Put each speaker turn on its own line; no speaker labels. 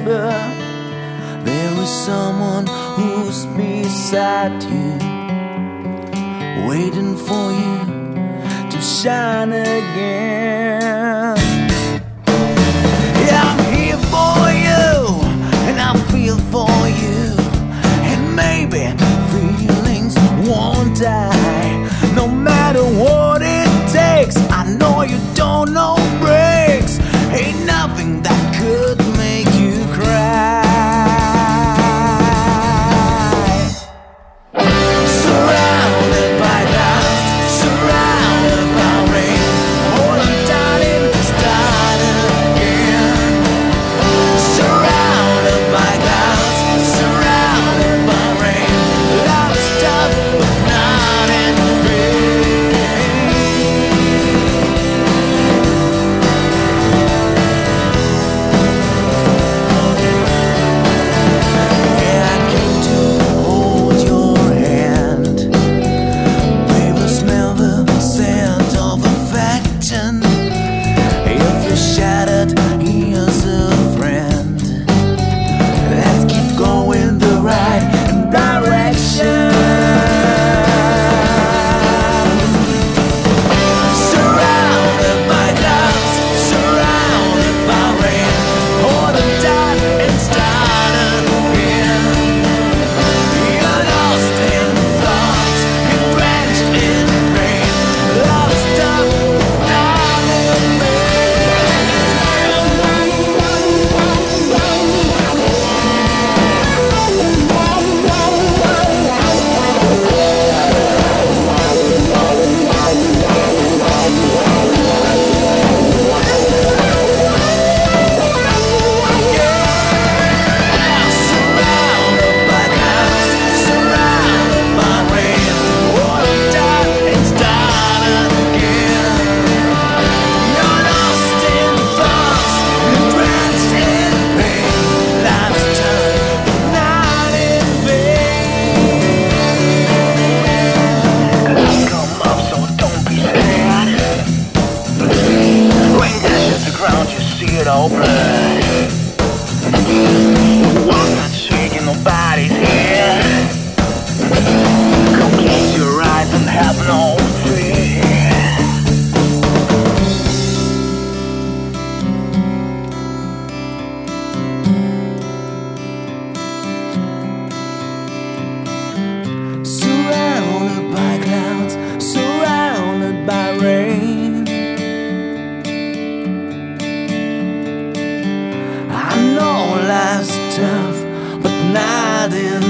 whisper. There is someone who's beside you, waiting for you to shine again. Yeah, I'm here for you, and I feel for you, and maybe feelings won't die. No matter what it takes, I know you don't know breaks. Ain't nothing that could make you cry. Surrounded by clouds, surrounded by rain. Hold on, darling, start again. Surrounded by clouds, surrounded by rain. Love is tough, but not in vain. Yeah, I came to hold your hand. Baby, smell the scent of affection. If you're shattered, here's a friend. Let's keep going the right direction. Surrounded by clouds, surrounded by rain. Hold on tight and start again. You're lost in thoughts, you're drenched in pain. Love's tough, not in surrounded by clouds, surrounded by rain. Hold on tight and start again. You're lost in thoughts, you're drenched in pain. Life's tough, not in vain. Come up, so don't be sad. Rain dashes the ground, you see it all blood. Walk not shaking, nobody's here. Come close your eyes and have no fear. Surrounded by clouds, surrounded by rain. I know life's tough, but not in